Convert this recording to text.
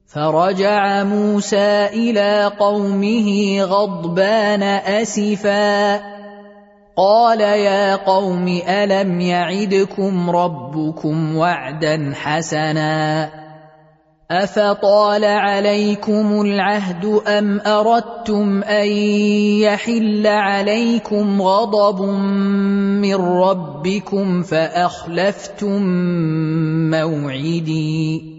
فرجع موسى إلى قومه غضبان أسفا قال يا قوم ألم يعدكم ربكم وعدا حسنا أفطال عليكم العهد أم أردتم أن يحل عليكم غضب من ربكم فأخلفتم موعدي